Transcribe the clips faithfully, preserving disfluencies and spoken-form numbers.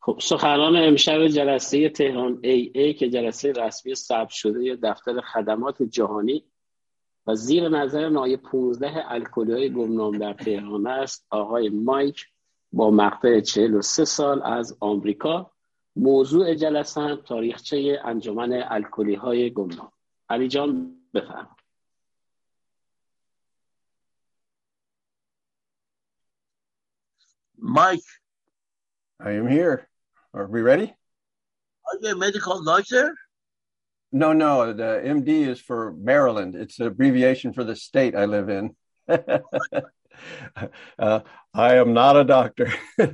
خب سخنران امشب جلسه تهران ای ای که جلسه رسمی ثبت شده دفتر خدمات جهانی و زیر نظر نایب پانزده الکلی‌های گمنام در تهران است، آقای مایک با مقطع چهل و سه سال از آمریکا. موضوع جلسه تاریخچه انجمن الکلی‌های گمنام. علی جان بفرمایید. Mike, I am here. Are we ready? are you a medical doctor? No, no. The M D is for Maryland. It's an abbreviation for the state I live in. uh, I am not a doctor.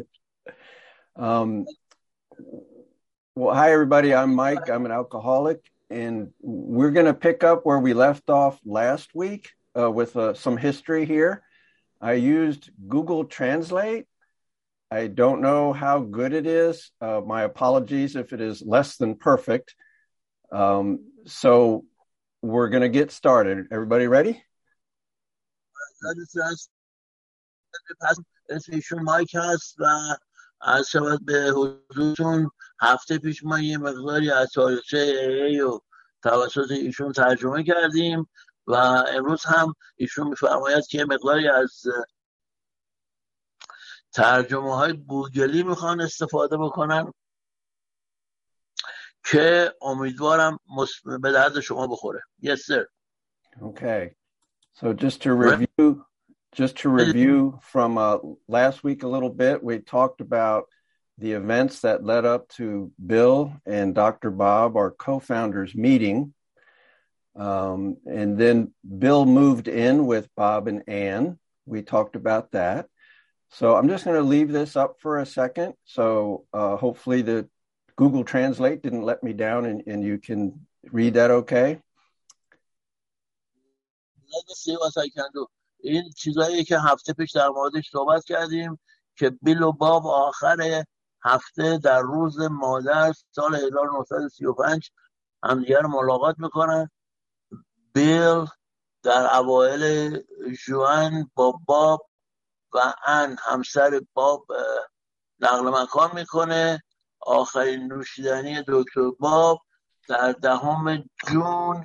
um, well, hi, everybody. I'm Mike. I'm an alcoholic, and we're going to pick up where we left off last week uh, with uh, some history here. I used Google Translate. I don't know how good it is. Uh, my apologies if it is less than perfect. Um, so we're going to get started. Everybody ready? اسم ایشون مایک هست و از شود به حضورتون هفته پیش ما یه مقداری از تاریخچه ای ای و توسط ایشون ترجمه کردیم و امروز هم ایشون میفرماید که یه مقداری از ترجمه های گوگلی میخوان استفاده بکنن که امیدوارم به درد شما بخوره. Yes, sir. Okay. So just to review, just to review from uh, last week a little bit, we talked about the events that led up to Bill and Doctor Bob, our co-founders, meeting. Um, and then Bill moved in with Bob and Ann. We talked about that. So I'm just going to leave this up for a second. So uh, hopefully the Google Translate didn't let me down and, and you can read that okay? Let us see what I can do. این چیزایی که هفته پیش در موردش صحبت کردیم که بیل و باب آخر هفته در روز مادر سال هزار و نهصد و سی و پنج همدیگر ملاقات میکنن. بیل در اوایل ژوئن با باب و ان همسر باب نقل مکان میکنه. آخرین نوشیدنی دکتر باب در دهم جون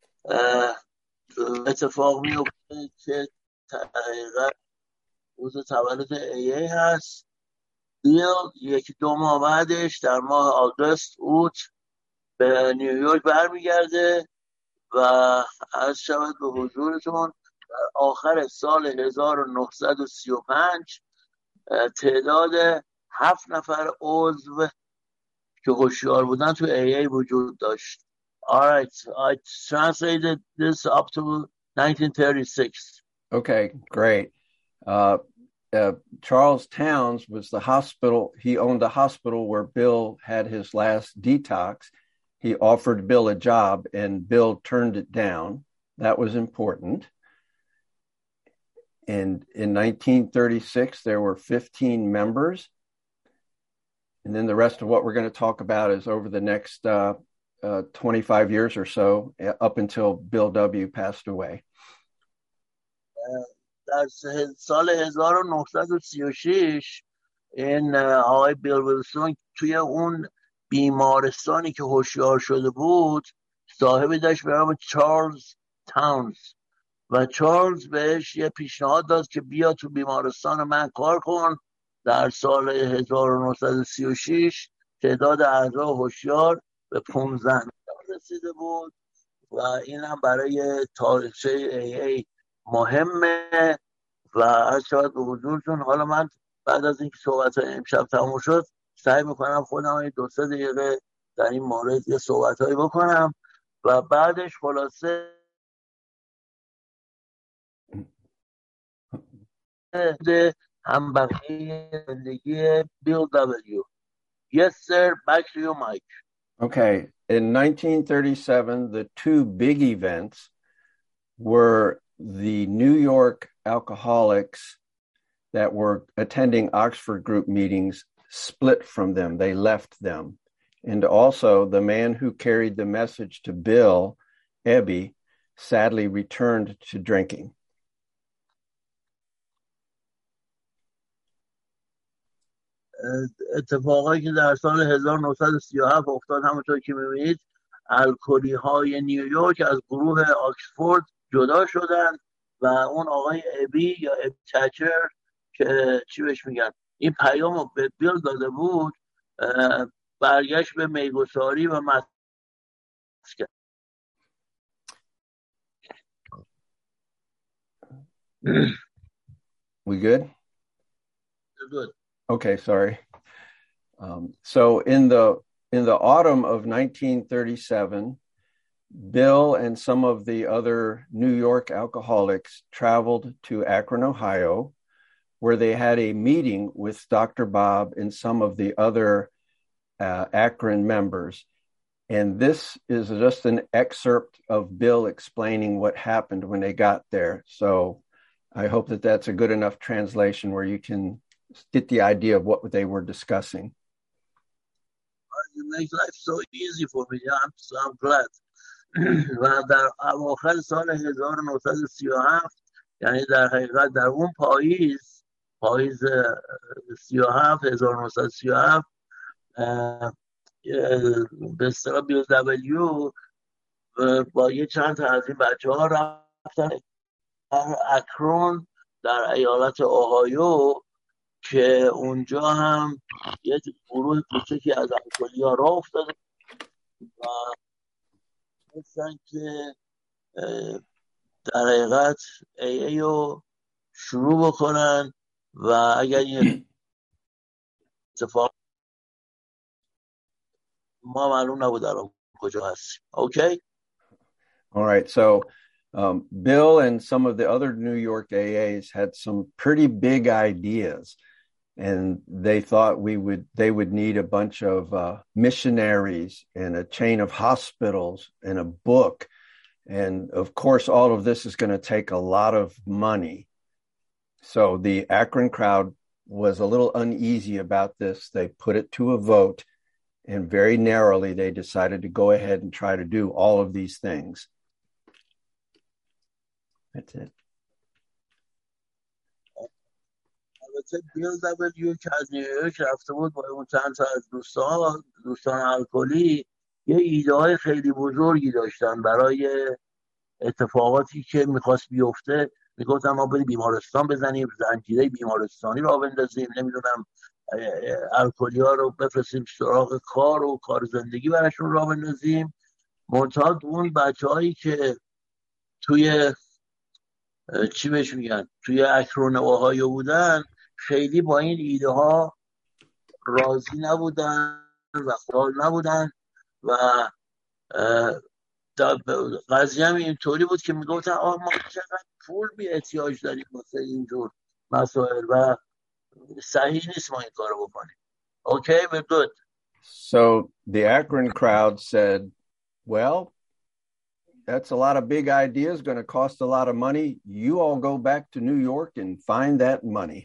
اتفاق میفته که دقیقا روز تولد ای ای هست. بیل یکی دو ماه بعدش در ماه آگوست اوت به نیویورک برمیگرده و از شود به حضورتون در آخر سال هزار و نهصد و سی و پنج تعداد هفت نفر عضو که هوشیار بودن تو ای ای وجود داشت. All right, I translated this up to nineteen thirty-six. Okay, great. Uh, uh, Charles Towns was the hospital. He owned a hospital where Bill had his last detox. He offered Bill a job and Bill turned it down. That was important. And in nineteen thirty-six, there were fifteen members. And then the rest of what we're going to talk about is over the next uh, uh, twenty-five years or so, up until Bill W. passed away. در سال هزار و نهصد و سی و شش این آقای بیل ویلسون توی اون بیمارستانی که هوشیار شده بود صاحبی داشت به نام چارلز تاونز و چارلز بهش یه پیشنهاد داد که بیا تو بیمارستان من کار کن. در سال هزار و نهصد و سی و شش تعداد اعضای هوشیار به پانزده رسیده بود و این هم برای تاریخچه ای ای مهمه و از شاید به حضورتون. حالا من بعد از اینکه صحبت های امشب تموم شد سعی میکنم خودم دو سه دقیقه در این مورد یه صحبت هایی بکنم و بعدش خلاصه هم بقیه زندگی بیل دبلیو. Yes, sir. Back to you, Mike. Okay. In nineteen thirty-seven, the two big events were the New York alcoholics that were attending Oxford group meetings split from them. They left them. And also the man who carried the message to Bill, Ebby, sadly returned to drinking. اتفاقایی که در سال هزار و نهصد و سی و هفت افتاد، همونطور که می‌بینید الکلی های نیویورک از گروه آکسفورد جدا شدن و اون آقای ابی یا ابی تچر که چی بهش میگن این پیام رو به بیل داده بود، برگشت به میگساری و مسکن. We good? Good. Okay, sorry. Um, so in the in the autumn of nineteen thirty-seven, Bill and some of the other New York alcoholics traveled to Akron, Ohio, where they had a meeting with Doctor Bob and some of the other uh, Akron members. And this is just an excerpt of Bill explaining what happened when they got there. So I hope that that's a good enough translation where you can get the idea of what they were discussing. You make life so easy for me. I'm, so I'm glad. و در اواخر سال هزار و نهصد و سی و هفت، یعنی در حقیقت در اون پاییز پاییز سی و هفت هزار و نهصد و سی و هفت به اصطلاح بیل دبلیو با یه چند تا از این بچه ها رفتن اکرون در ایالت اوهایو که اونجا هم یه گروه کوچکی از الکلی ها راه افتاده و مثلا که در حقیقت ای ای رو شروع بکنن و اگر این اتفاق ما معلوم نبود الان کجا هستیم. Okay? All right, so um, Bill and some of the other New York A As had some pretty big ideas, and they thought we would they would need a bunch of uh, missionaries and a chain of hospitals and a book. And of course, all of this is going to take a lot of money. So the Akron crowd was a little uneasy about this. They put it to a vote, and very narrowly, they decided to go ahead and try to do all of these things. That's it. البته بیل دبلیو که از نیویورک رفته بود با اون چند تا از دوستان دوستان الکلی یه ایده های خیلی بزرگی داشتن برای اتفاقاتی که میخواست بیفته. میگفتن ما بریم بیمارستان بزنیم، زنجیره بیمارستانی را بندازیم، نمیدونم الکلی ها رو بفرستیم سراغ کار و کار زندگی براشون را بندازیم. منتها اون بچه هایی که توی چی بهش میگن توی اکرون اوهایو بودن خیلی با این ایده ها راضی نبودن و خوشحال نبودن و قضیه هم اینطوری بود که میگفتن آه ما چقدر پول بی احتیاج داریم واسه اینجور مسائل و صحیح نیست ما این کارو بکنیم. Okay, we're good. So the Akron crowd said, well, that's a lot of big ideas, going to cost a lot of money. You all go back to New York and find that money.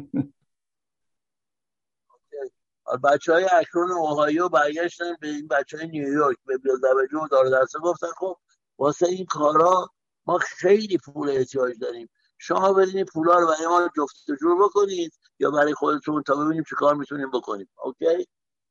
بچه های اکرون اوهایو برگشتن به این بچه های نیویورک به بیل دبلیو دار دسته گفتن خب واسه این کارا ما خیلی پول احتیاج داریم، شما برین این پولا رو برای ما جفت و جور بکنید یا برای خودتون تا ببینیم چه کار میتونیم بکنیم. اوکی؟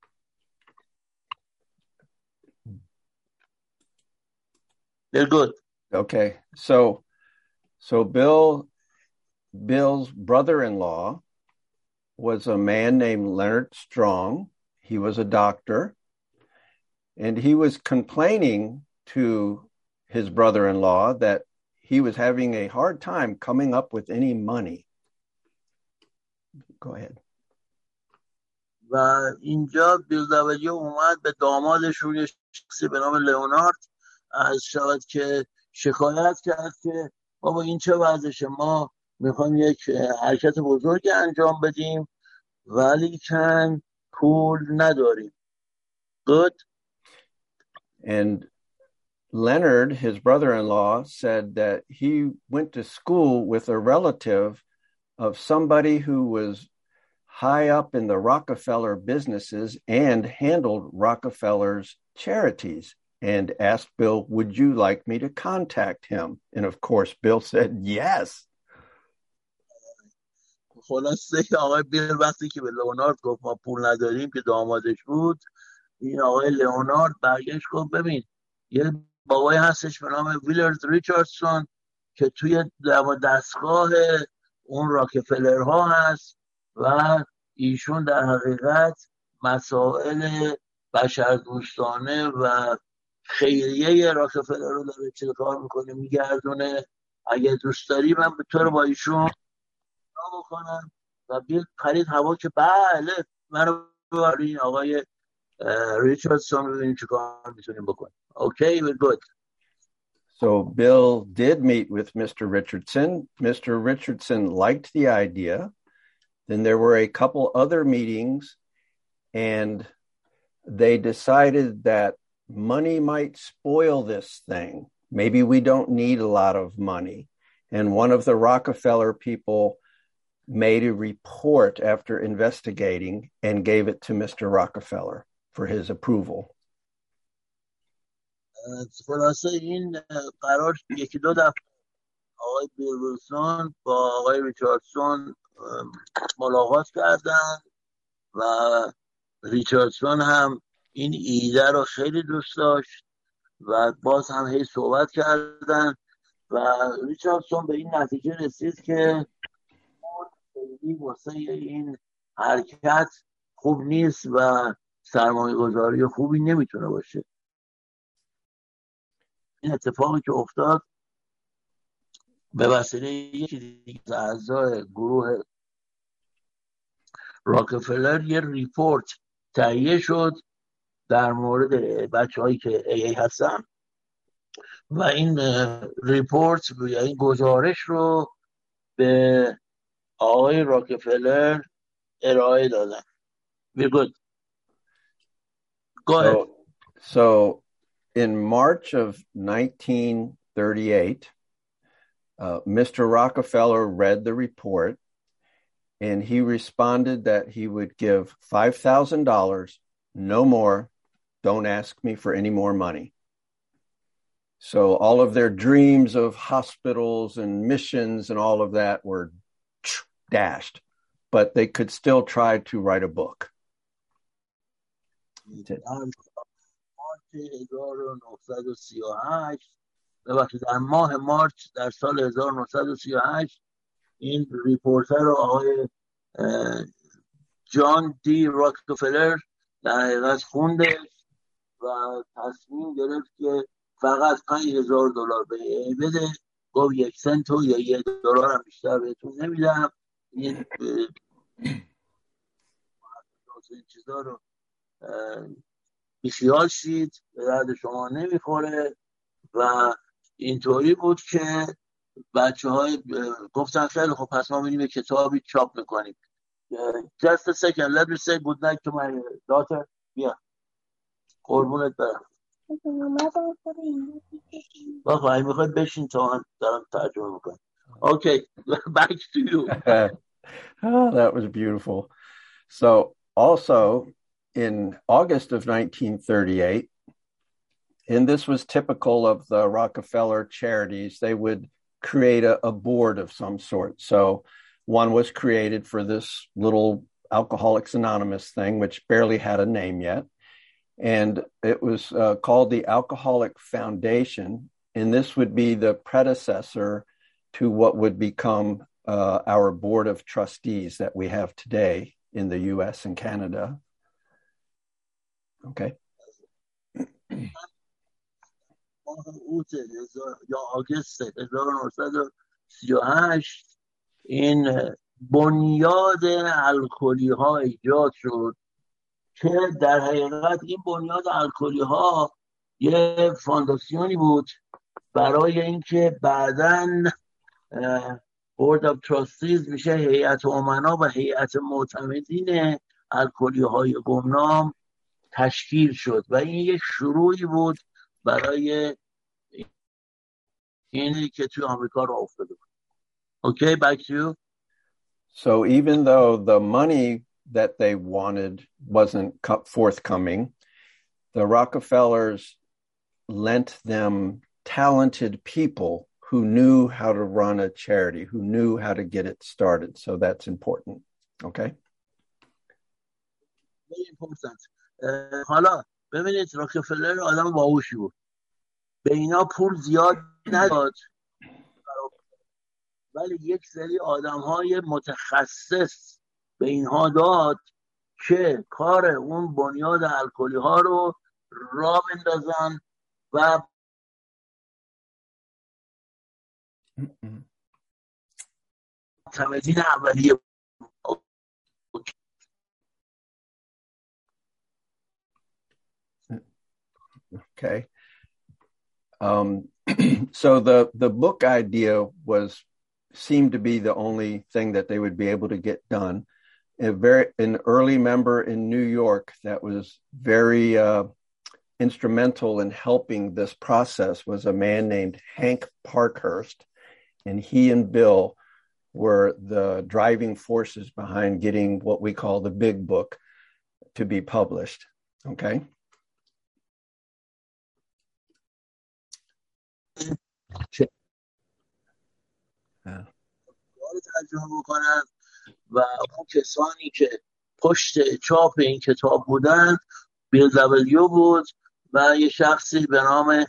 They're good. Okay, so so Bill Bill's brother-in-law was a man named Leonard Strong. He was a doctor, and he was complaining to his brother-in-law that he was having a hard time coming up with any money. Go ahead. و اینجا بیل دبلیو اومد به دامادش روی شخصی به نام لئونارد از شود که شکایت کرد که بابا این چه وضعشه، ما میخوایم یک حرکت بزرگی انجام بدیم ولی کن پول نداریم. Good. And Leonard, his brother-in-law, said that he went to school with a relative of somebody who was high up in the Rockefeller businesses and handled Rockefeller's charities, and asked Bill, would you like me to contact him? And of course, Bill said yes. خلاصه آقای بیل وقتی که به لئونارد گفت ما پول نداریم که دامادش بود، این آقای لئونارد برگشت گفت ببین یه بابایی هستش به نام ویلارد ریچاردسون که توی دستگاه اون راکفلرها هست و ایشون در حقیقت مسائل بشردوستانه و خیریه راکفلر رو داره چه کار میکنه میگردونه، اگه دوست داری من به طور با ایشون بکنم و بیل خرید هوا که بله منو ببر این آقای ریچاردسون ببینیم چه کار میتونیم بکنیم. Okay, we're good. So Bill did meet with Mister Richardson. Mister Richardson liked the idea. Then there were a couple other meetings, and they decided that money might spoil this thing. Maybe we don't need a lot of money. And one of the Rockefeller people made a report after investigating and gave it to Mister Rockefeller for his approval. خلاصه این قرار یکی دو دفعه آقای بیل ویلسون با آقای ریچاردسون ملاقات کردن و ریچاردسون هم این ایده رو خیلی دوست داشت و باز هم هی صحبت کردن و ریچاردسون به این نتیجه رسید که خیلی واسه این حرکت خوب نیست و سرمایه گذاری خوبی نمیتونه باشه. این اتفاقی که افتاد به وسیله یکی دیگه از اعضای گروه راکفلر یه ریپورت تهیه شد در مورد بچه هایی که ای ای هستن و این ریپورت یا این گزارش رو به آقای راکفلر ارائه دادن. We're good. Go ahead. So, so in March of nineteen thirty-eight, uh, Mister Rockefeller read the report and he responded that he would give five thousand dollars, no more. Don't ask me for any more money. So all of their dreams of hospitals and missions and all of that were dashed, but they could still try to write a book. در ماه مارچ در سال هزار و نهصد و سی و هشت این ریپورتر رو آقای جان دی راکفلر در حقیقت خونده و تصمیم گرفت که فقط پنج هزار دلار به ای بده. گفت یک سنت و یا یک دلار هم بیشتر بهتون نمیدم. این این چیزا رو بیخیال شید، به درد شما نمیخوره. و اینطوری بود که بچه های گفتن خیلی خب پس ما میریم کتابی چاپ میکنیم. just a second let me say good night to my daughter. بیا قربونت برم. بابا این میخوای بشین تا من دارم ترجمه میکنم. Okay, back to you. Oh, that was beautiful. So also in August of nineteen thirty-eight, and this was typical of the Rockefeller charities, they would create a, a board of some sort. So one was created for this little Alcoholics Anonymous thing, which barely had a name yet. And it was uh, called the Alcoholic Foundation. And this would be the predecessor to what would become uh, our board of trustees that we have today in the U S and Canada. Okay. یا آگست هزار و نهصد و سی و هشت این بنیاد الکلی ها ایجاد شد که در حقیقت این بنیاد الکلی ها یه فانداسیونی بود برای اینکه بعداً بورد آف تراستیز میشه هیئت امنا و هیئت معتمدین الکلی های گمنام تشکیل شد و این یک شروعی بود برای اینی که توی آمریکا راه افتاده بود. Okay, back to you. So even though the money that they wanted wasn't forthcoming, the Rockefellers lent them talented people who knew how to run a charity, who knew how to get it started. So that's important. Okay. Very important. حالا ببینید راکفلر آدم باهوشی بود. به اینا پول زیاد نداد. ولی یک سری آدم‌های متخصص به اینها داد که کار اون بنیاد الکلی ها رو راه بندازن و تمدین اولیه. Okay. Um, so the, the book idea was, seemed to be the only thing that they would be able to get done. A very, an early member in New York that was very uh, instrumental in helping this process was a man named Hank Parkhurst. And he and Bill were the driving forces behind getting what we call the big book to be published. Okay. ترجمه بکنن و اون کسانی که پشت چاپ این کتاب بودن بیل دبلیو بود و یه شخصی به نام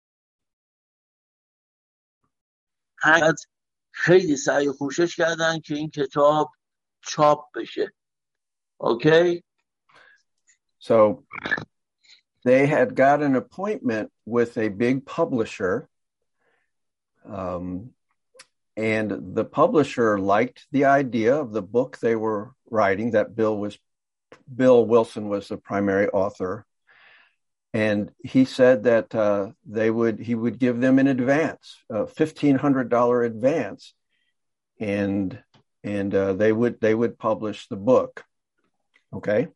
هنگ. خیلی سعی و کوشش کردن که این کتاب چاپ بشه. Okay? So they had got an appointment with a big publisher, um, and the publisher liked the idea of the book they were writing, that Bill was Bill Wilson was the primary author. And he said that uh, they would he would give them an advance, a fifteen hundred dollars advance, and and uh, they would they would publish the book. Okay.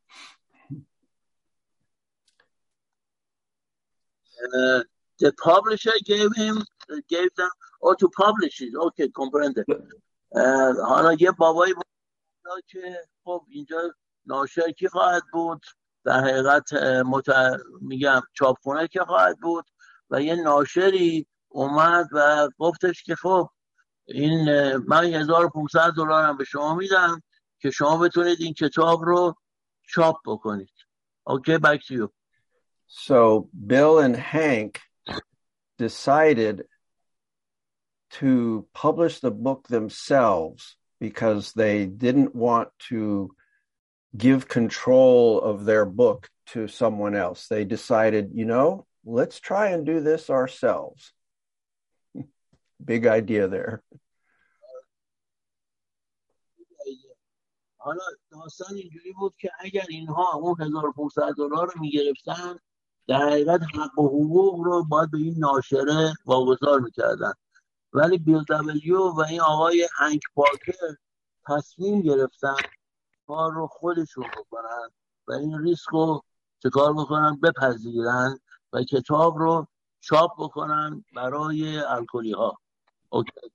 Uh, the publisher gave him gave them or to publish it. Okay, comprende. حالا یه بابایی بود که خب اینجا ناشر کی خواهد بود؟ در حقیقت مت... میگم چاپخونه که خواهد بود و یه ناشری اومد و گفتش که خب این من هزار و پانصد دلارم به شما میدم که شما بتونید این کتاب رو چاپ بکنید. Okay, back to you. So Bill and Hank decided to publish the book themselves because they didn't want to give control of their book to someone else. They decided, you know, let's try and do this ourselves. Big idea there. حالا داستان اینجوری بود که اگر اینها اون هزار و پانصد دلار رو میگرفتن در حقیقت حق و حقوق رو باید به این ناشره واگذار میکردن. ولی بیل دبلیو و این آقای هنک پارکر تصمیم گرفتن کار رو خودشون بکنن و این ریسک رو چه کار بکنن بپذیرن و کتاب رو چاپ بکنن برای الکلی ها. Okay.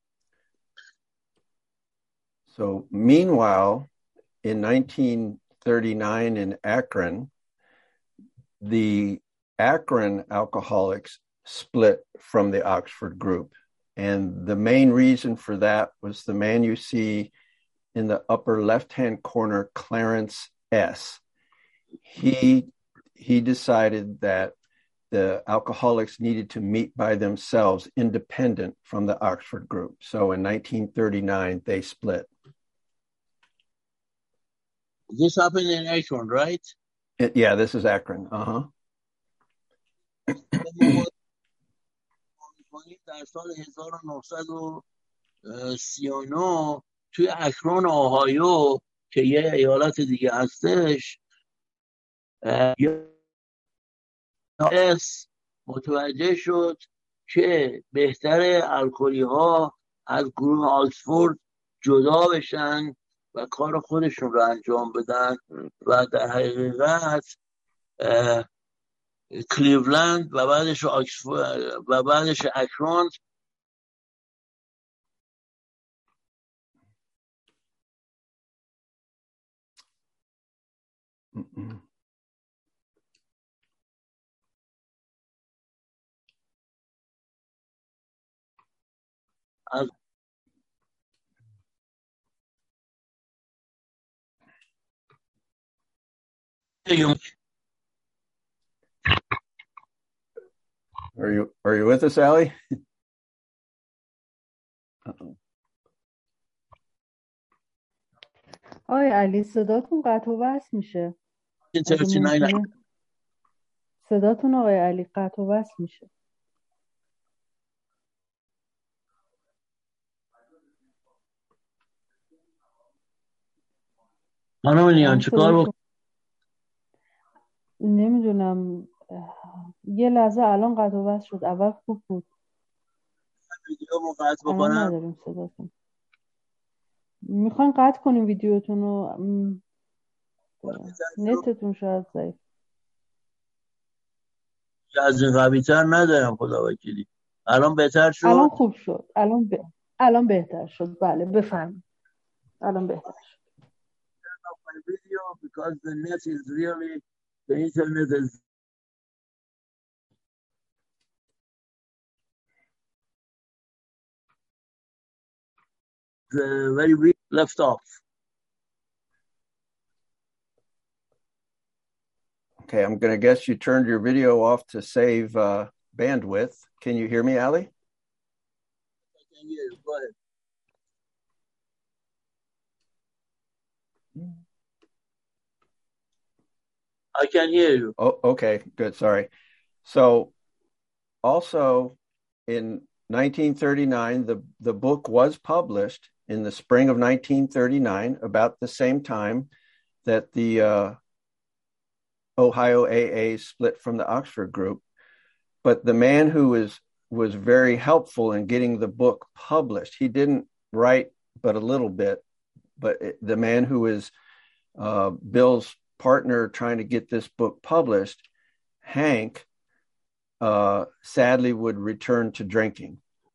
So meanwhile, in nineteen thirty-nine in Akron, the Akron alcoholics split from the Oxford group. And the main reason for that was the man you see in the upper left-hand corner, Clarence S. He, he decided that the alcoholics needed to meet by themselves, independent from the Oxford group. So in nineteen thirty-nine, they split. This happened in Akron, right? It, yeah, this is Akron. Uh-huh. در سال هزار و نهصد و سی و نه توی اکرون اوهایو که یه ایالت دیگه هستش اس متوجه شد که بهتر الکلی ها از گروه آکسفورد جدا بشن و کار خودشون رو انجام بدن و در حقیقت کلیولند و بعدش آکسفورد و بعدش اکرون از Are you are you with us, Allie? آقای علی صداتون قطع و وصل میشه. اگه ممکنه صداتون آقای علی قطع و وصل میشه. خانم نیان چیکار بکنم؟ نمیدونم، یه لحظه الان قطع و وصل شد. اول خوب بود. ویدیومو قطع الان بکنم؟ نداریم صداتون. میخواین قطع کنیم ویدیوتون رو؟ نتتون شاید ضعیف. از این قوی تر ندارم خدا وکیلی. الان بهتر شد؟ الان خوب شد. الان ب... الان بهتر شد. بله بفرمایید. الان بهتر شد. My video because the net is really the internet is uh, very weak left off. Okay, I'm going to guess you turned your video off to save uh, bandwidth. Can you hear me, Ali? I can hear you. Go ahead. I can hear you. Oh, okay, good. Sorry. So, also in nineteen thirty-nine, the, the book was published in the spring of nineteen thirty-nine, about the same time that the uh, Ohio A A split from the Oxford group. But the man who was was very helpful in getting the book published, he didn't write but a little bit, but it, the man who is uh, Bill's partner trying to get this book published, Hank, uh, sadly would return to drinking.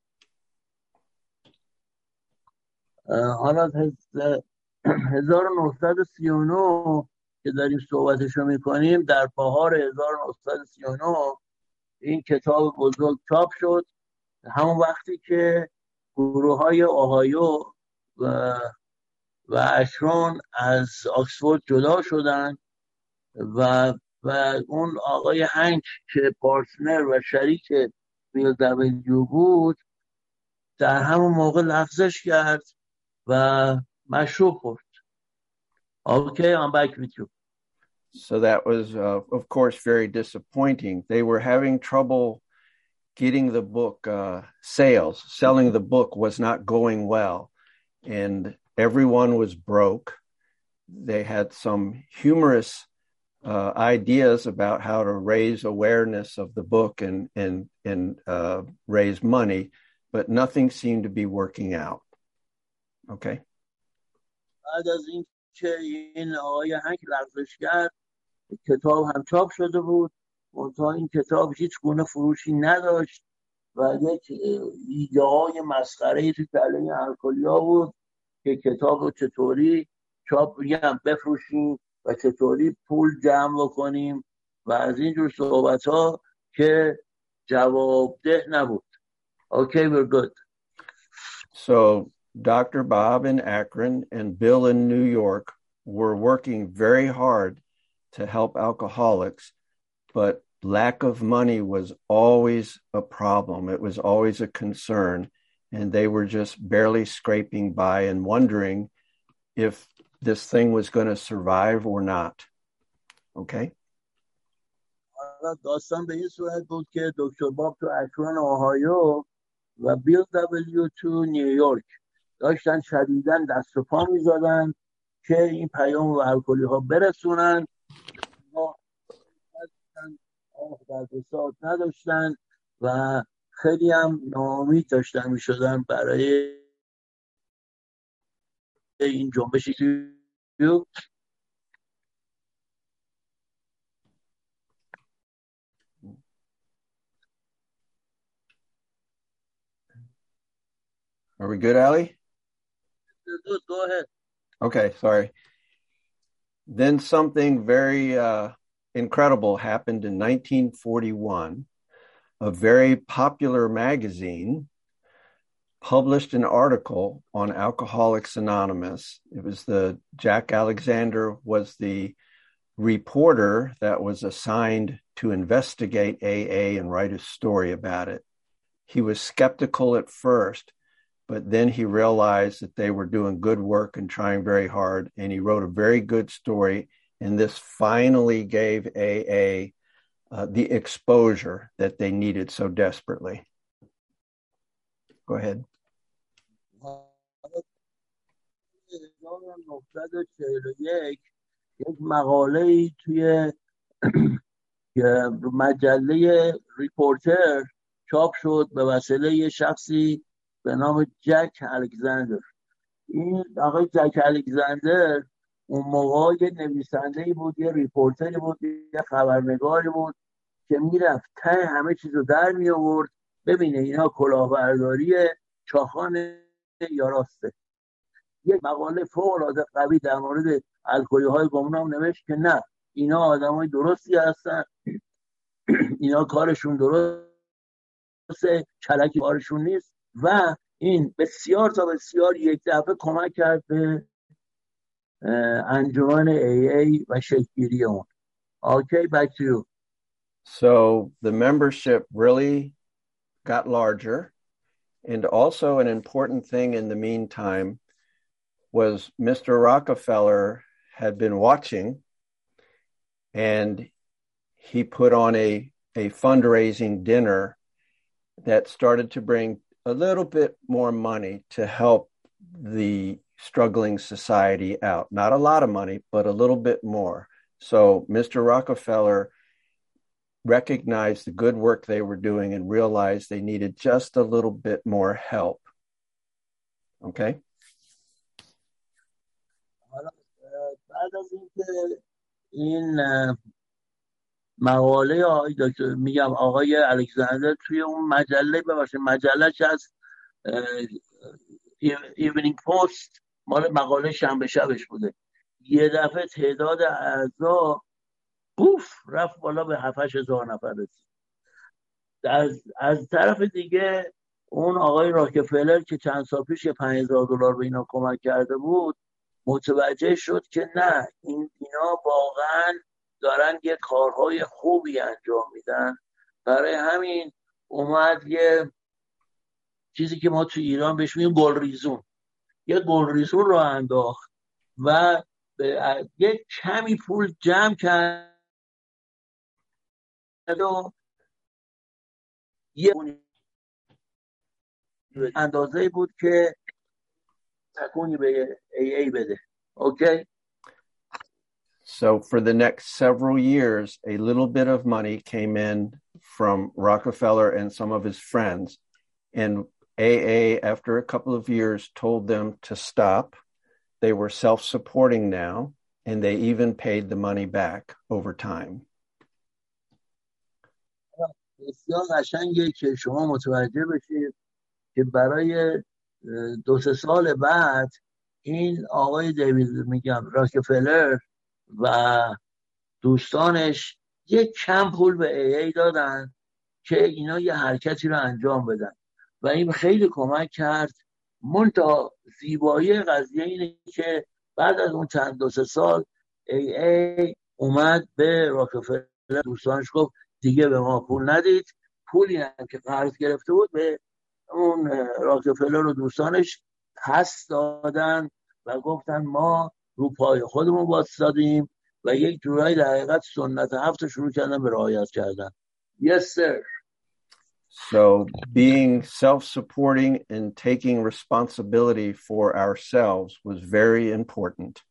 حالا هزار و نهصد و سی و نه که داریم صحبتشو میکنیم، در بهار هزار و نهصد و سی و نه این کتاب بزرگ چاپ شد، همون وقتی که گروه های اوهایو و, و اشرون از آکسفورد جدا شدن و و اون آقای هنک که پارتنر و شریک بیل دبلیو بود در همون موقع لغزش کرد و مشروب خورد. Okay, I'm back with you. So that was, uh, of course, very disappointing. They were having trouble getting the book uh, sales. Selling the book was not going well, and everyone was broke. They had some humorous uh, ideas about how to raise awareness of the book and and and uh, raise money, but nothing seemed to be working out. Okay. بعد از این که این آقای هنگ لغزش کرد، کتاب هم چاپ شده بود، منتها این کتاب هیچ گونه فروشی نداشت و یک ایده های مسخره‌ای تو کله الکلیا بود که کتاب رو چطوری چاپ بگم بفروشیم و چطوری پول جمع بکنیم و از اینجور صحبت ها که جوابده نبود. Okay, we're good. So Doctor Bob in Akron and Bill in New York were working very hard to help alcoholics, but lack of money was always a problem. It was always a concern, and they were just barely scraping by and wondering if this thing was going to survive or not. Okay? داستان به این صورت بود که دکتر باب تو اکرون اوهایو و بیل دبلیو تو نیویورک داشتن شدیداً دست و پا می‌زدن که این پیام به الکلی ها برسونن. در بساط نداشتن و خیلی هم ناامید داشتن می‌شدن برای این جنبشی که Are we good, Ali? Good, go ahead. Okay, sorry. Then something very uh, incredible happened in nineteen forty-one. A very popular magazine published an article on Alcoholics Anonymous. It was the Jack Alexander was the reporter that was assigned to investigate A A and write a story about it. He was skeptical at first, but then he realized that they were doing good work and trying very hard, and he wrote a very good story, and this finally gave A A uh, the exposure that they needed so desperately. Go ahead. یک مقاله توی مجله ریپورتر چاپ شد به وسیله یه شخصی به نام جک الکساندر. این آقای جک الکساندر اون موقع یه نویسنده‌ای بود، یه ریپورتری بود، یه خبرنگاری بود که میرفت ته همه چیز رو در می آورد ببینه اینا کلاهبرداری چاخان یا راسته. یک مقاله فوق‌العاده قوی در مورد الکلی‌های گمنام نوشت که نه، اینا آدمای درستی هستن، اینا کارشون درسته، چلکی کارشون نیست، و این بسیار تا بسیار یک دفعه کمک کرد به انجمن ای ای و شکل‌گیری اون. Okay, back to you. So the membership really got larger, and also an important thing in the meantime was Mister Rockefeller had been watching, and he put on a, a fundraising dinner that started to bring a little bit more money to help the struggling society out. Not a lot of money, but a little bit more. So Mister Rockefeller recognized the good work they were doing and realized they needed just a little bit more help. Okay? بعد از اینکه این مقاله آقای دکتر میگم آقای الکساندر توی اون مجله ببخشید مجلهش از ایونینگ پست مال مقاله شنبه شبش بوده، یه دفعه تعداد اعضا بوف رفت بالا به هفت هزار نفر رسید. از از طرف دیگه اون آقای راکفلر که چند سال پیش یه پنج هزار دلار به اینا کمک کرده بود متوجه شد که نه، این اینا واقعا دارن یه کارهای خوبی انجام میدن. برای همین اومد یه چیزی که ما تو ایران بهش میگیم گلریزون، یه گلریزون رو انداخت و یه کمی پول جمع کرد و یه اندازه بود که تکونی به ای ای بده. Okay? So for the next several years, a little bit of money came in from Rockefeller and some of his friends. And A A, after a couple of years, told them to stop. They were self-supporting now, and they even paid the money back over time. بسیار قشنگه که شما متوجه بشید که برای دو سه سال بعد این آقای دیوید میگم راکفلر و دوستانش یک کم پول به ای ای دادن که اینا یه حرکتی رو انجام بدن و این خیلی کمک کرد. منتها زیبایی قضیه اینه که بعد از اون چند دو سه سال ای ای اومد به راکفلر دوستانش گفت دیگه به ما پول ندید. پولی هم که قرض گرفته بود به اون راکفلر و دوستانش پس دادن و گفتن ما رو پای خودمون وایسادیم و یک جورایی در حقیقت سنت هفت شروع کردن به رعایت کردن. Yes, sir. So being self-supporting and taking responsibility for ourselves was very important.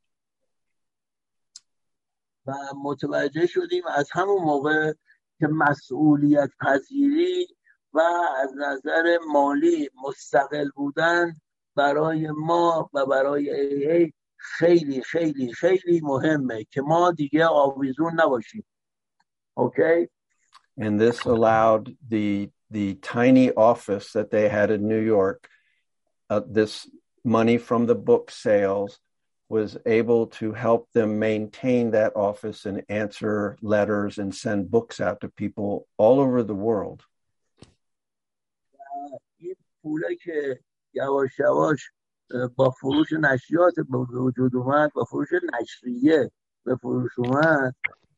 و متوجه شدیم از همون موقع که مسئولیت پذیری و از نظر مالی مستقل بودن برای ما و برای ای ای خیلی خیلی خیلی مهمه که ما دیگه آویزون نباشیم. Okay? And this allowed the the tiny office that they had in New York, uh, this money from the book sales was able to help them maintain that office and answer letters and send books out to people all over the world. این پوله که یواش یواش با فروش نشریات به وجود اومد، با فروش نشریه به فروش اومد،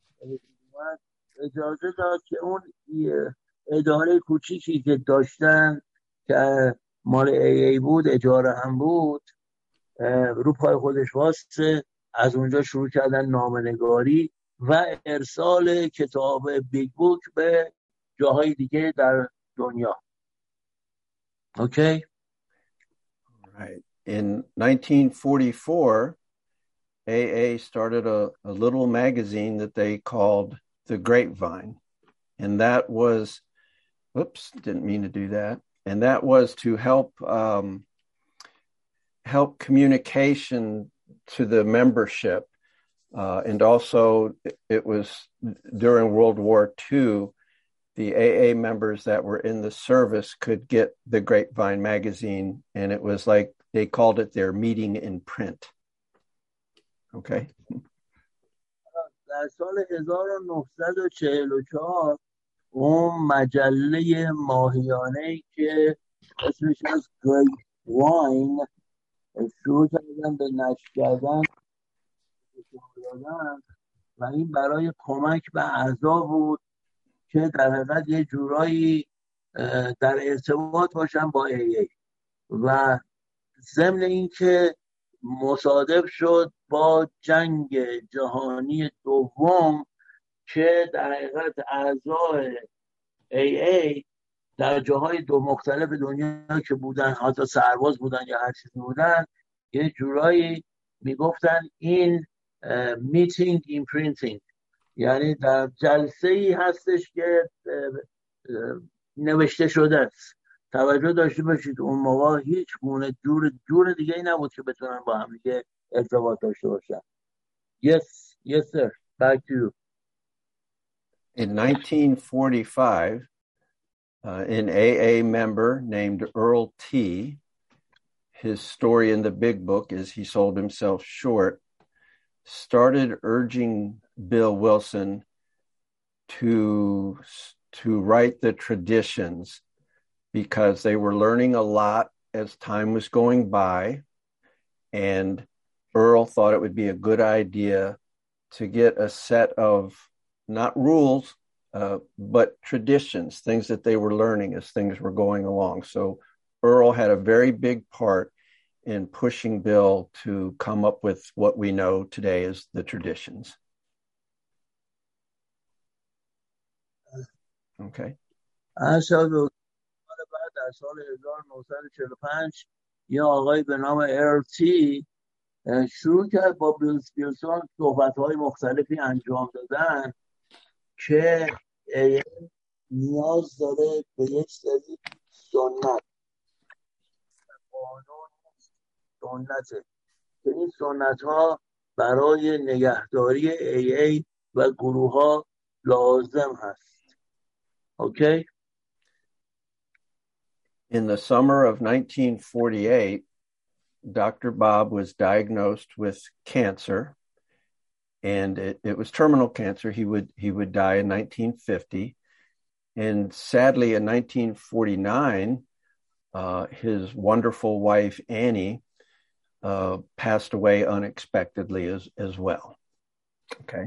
اجازه داد که اون اداره کوچیکی که داشتن که مال ای ای بود، اجاره هم بود، رو پای خودش واسه از اونجا شروع کردن نامه‌نگاری و ارسال کتاب بیگ بوک به جاهای دیگه در دنیا. Okay? Right. In nineteen forty-four, A A started a, a little magazine that they called The Grapevine. And that was, whoops, didn't mean to do that. And that was to help um, help communication to the membership. Uh, and also it was during World War Two, the A A members that were in the service could get the Grapevine magazine, and it was like they called it their meeting in print. Okay. در سال هزار و نهصد و چهل و چهار اون مجله ماهیانه‌ای که اسمش از Grapevine شروع کردن به نشر کردن و این برای کمک به اعضا بود که در حقیقت یه جورایی در ارتباط باشن با ای ای و ضمن این که مصادف شد با جنگ جهانی دوم که در حقیقت اعضای ای ای در جاهای دو مختلف دنیا که بودن، حتی سرباز بودن یا هر چیزی بودن، یه جورایی میگفتن این میتینگ این پرینتینگ، یعنی در جلسه ای هستش که نوشته شده است. توجه داشته باشید اون موقع هیچ گونه جور جور دیگه ای نبود که بتونن با هم دیگه ارتباط داشته باشن. Yes, yes sir. Back to you. In nineteen forty-five, uh, an A A member named Earl T., his story in the big book is he sold himself short, started urging Bill Wilson to to write the traditions because they were learning a lot as time was going by, and Earl thought it would be a good idea to get a set of not rules, uh, but traditions, things that they were learning as things were going along. So Earl had a very big part in pushing Bill to come up with what we know today as the traditions. Okay. سال بعد در سال هزار و نهصد و چهل و پنج یه آقای به نام ارل تی شروع کرد با بیل ویلسون صحبت‌های مختلفی انجام دادن که نیاز داره به یک سری سنت قانون سنته که این سنت ها برای نگهداری ای ای و گروه ها لازم هست. Okay? In the summer of nineteen forty-eight, Doctor Bob was diagnosed with cancer, and it, it was terminal cancer. He would he would die in nineteen fifty, and sadly in nineteen forty-nine, uh, his wonderful wife Annie uh, passed away unexpectedly as as well. Okay.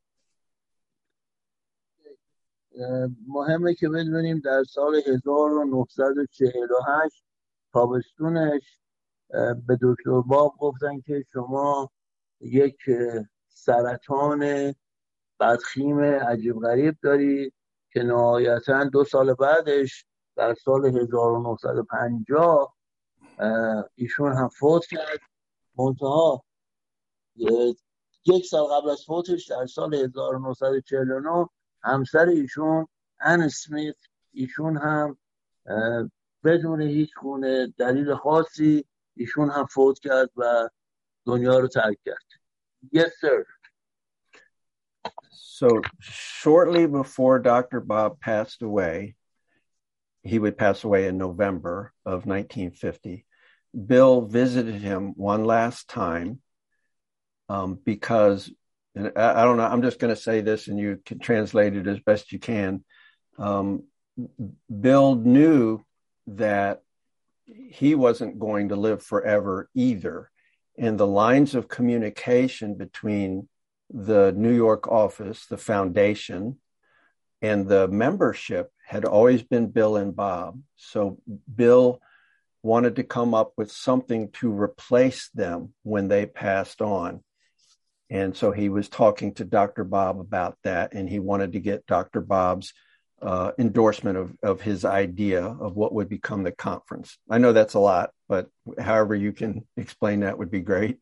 مهمه که بدونیم در سال هزار و نهصد و چهل و هشت تابستونش به دکتر باب گفتن که شما یک سرطان بدخیم عجیب غریب داری که نهایتا دو سال بعدش در سال هزار و نهصد و پنجاه ایشون هم فوت کرد. منتها یک سال قبل از فوتش در سال هزار و نهصد و چهل و نه همسر ایشون ان اسمیت ایشون هم بدون هیچ گونه دلیل خاصی ایشون هم فوت کرد و دنیا رو ترک کرد. Yes sir. So shortly before Doctor Bob passed away, he would pass away in November of nineteen fifty, Bill visited him one last time um, because, and I, I don't know, I'm just going to say this and you can translate it as best you can. Um, Bill knew that he wasn't going to live forever either. And the lines of communication between the New York office, the foundation, and the membership had always been Bill and Bob. So Bill wanted to come up with something to replace them when they passed on. And so he was talking to Doctor Bob about that, and he wanted to get Doctor Bob's uh, endorsement of, of his idea of what would become the conference. I know that's a lot, but however you can explain that would be great.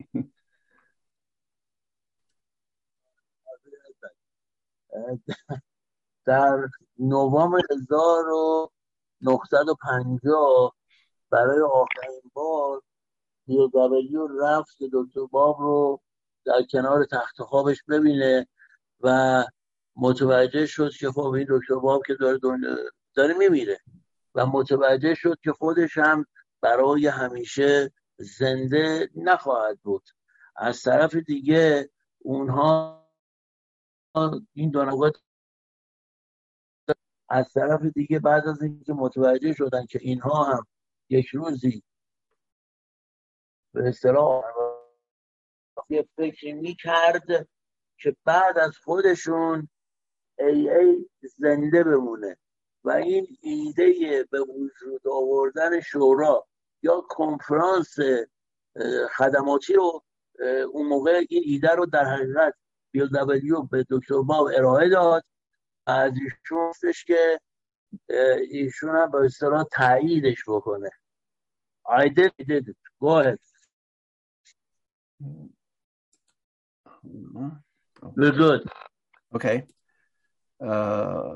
در نوامبر هزار و نهصد و پنجاه برای آخرین بار بیل دبلیو رفت که دکتر باب رو در کنار تخت خوابش ببینه و متوجه شد که خب این دکتر باب که داره دنیا داره میمیره و متوجه شد که خودش هم برای همیشه زنده نخواهد بود. از طرف دیگه اونها این دو نوبت از طرف دیگه بعد از اینکه متوجه شدن که اینها هم یک روزی به اصطلاح یه فکری میکرد که بعد از خودشون ای ای زنده بمونه و این ایده به وجود آوردن شورا یا کنفرانس خدماتی رو اون موقع این ایده رو در حقیقت بیل دبلیو به دکتر باب ارائه داد. از ایشون هستش که ایشون هم به اصطلاح تاییدش بکنه. I did, I did it. Go ahead. We're good. Okay. Uh,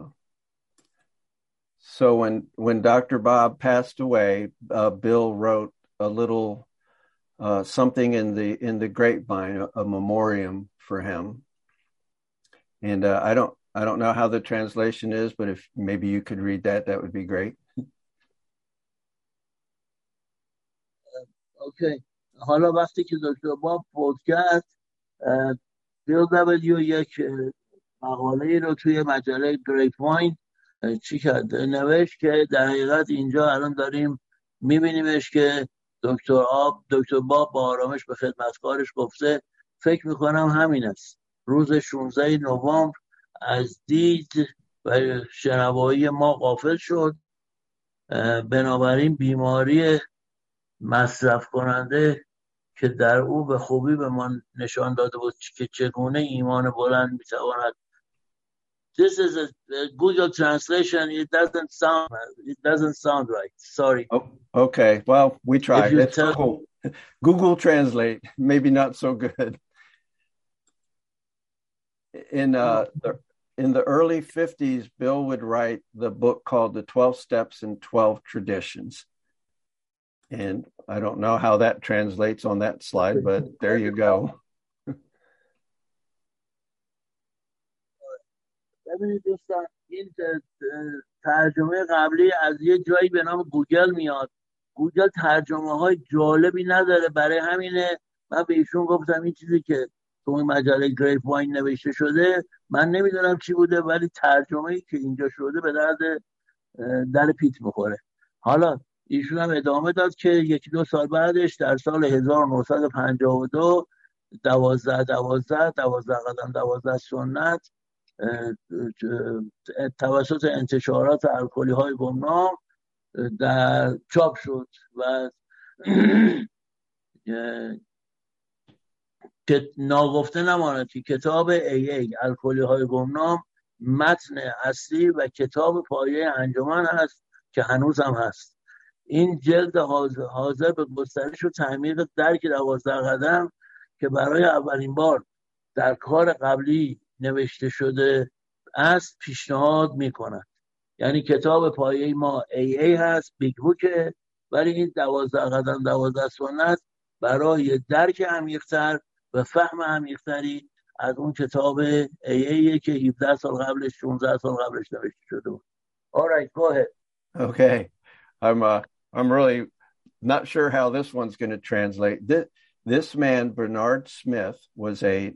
so when when Doctor Bob passed away, uh, Bill wrote a little uh, something in the in the grapevine, a, a memoriam for him. And uh, I don't I don't know how the translation is, but if maybe you could read that, that would be great. Okay. حالا وقتی که دکتر باب فوت کرد، بیل دبلیو یک مقاله رو توی مجله گریپواین چی کرد؟ نوشت که در حقیقت اینجا الان داریم میبینیمش که دکتر آب دکتر باب با آرامش به خدمتکارش گفته فکر میکنم همین است. روز شانزده نوامبر از دید و شنوایی ما غافل شد، بنابراین بیماری مصرف کننده که در او به خوبی به ما نشان داده بود که چگونه ایمان بلند میتواند. This is a, a Google translation. It doesn't sound it doesn't sound right. Sorry. Oh, okay. Well, we tried. It's tell- cool. Google Translate, maybe not so good. In uh the in the early fifties, Bill would write the book called The twelve Steps and twelve Traditions. And I don't know how that translates on that slide, but there you go. ببینید دوستان این ترجمه قبلی از یه جایی به نام گوگل میاد. گوگل ترجمه های جالبی نداره، برای همینه من به ایشون گفتم این چیزی که تو این مجله گریپواین نوشته شده من نمیدونم چی بوده، ولی ترجمه‌ای که اینجا شده به درد در پیت میخوره. حالا ایشون هم ادامه داد که یکی دو سال بعدش در سال هزار و نهصد و پنجاه و دو دوازده دوازده دوازده قدم دوازده سنت توسط انتشارات الکلی های گمنام در چاپ شد و که ناگفته نماند که کتاب ای ای الکلی های گمنام متن اصلی و کتاب پایه انجمن هست که هنوز هم هست. این جلد حاضر, حاضر به گسترش و تعمیق درک دوازده قدم که برای اولین بار در کار قبلی نوشته شده است پیشنهاد میکنند. یعنی کتاب پایه ما ای ای هست، بیگ بوکه، ولی این دوازده قدم دوازده سنت برای درک عمیق‌تر و فهم عمیق‌تری از اون کتاب ای ای که هفده سال قبلش شانزده سال قبلش نوشته شده بود. All right, go ahead. Okay. I'm uh, I'm really not sure how this one's going to translate. This, this man, Bernard Smith, was a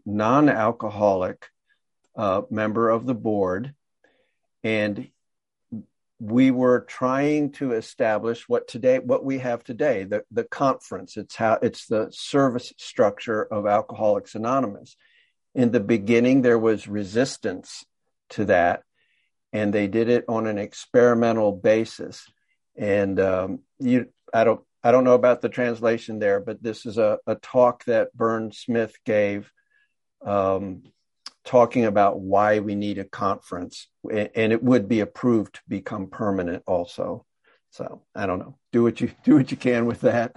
non-alcoholic uh, member of the board, and we were trying to establish what today, what we have today, the, the conference. It's how it's the service structure of Alcoholics Anonymous. In the beginning, there was resistance to that, and they did it on an experimental basis. And um, you, I don't, I don't know about the translation there, but this is a, a talk that Bern Smith gave, um, talking about why we need a conference, and it would be approved to become permanent also. So I don't know. Do what you do what you can with that.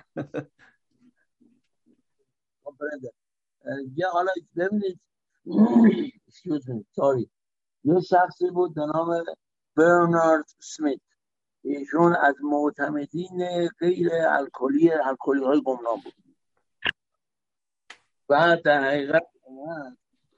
یه حالا ببینید excuse me sorry یه شخصی بود به نام برنارد سمیت. ایشون از معتمدین غیر الکلی الکلی های گمنام بود. بعد در حقیقت اومد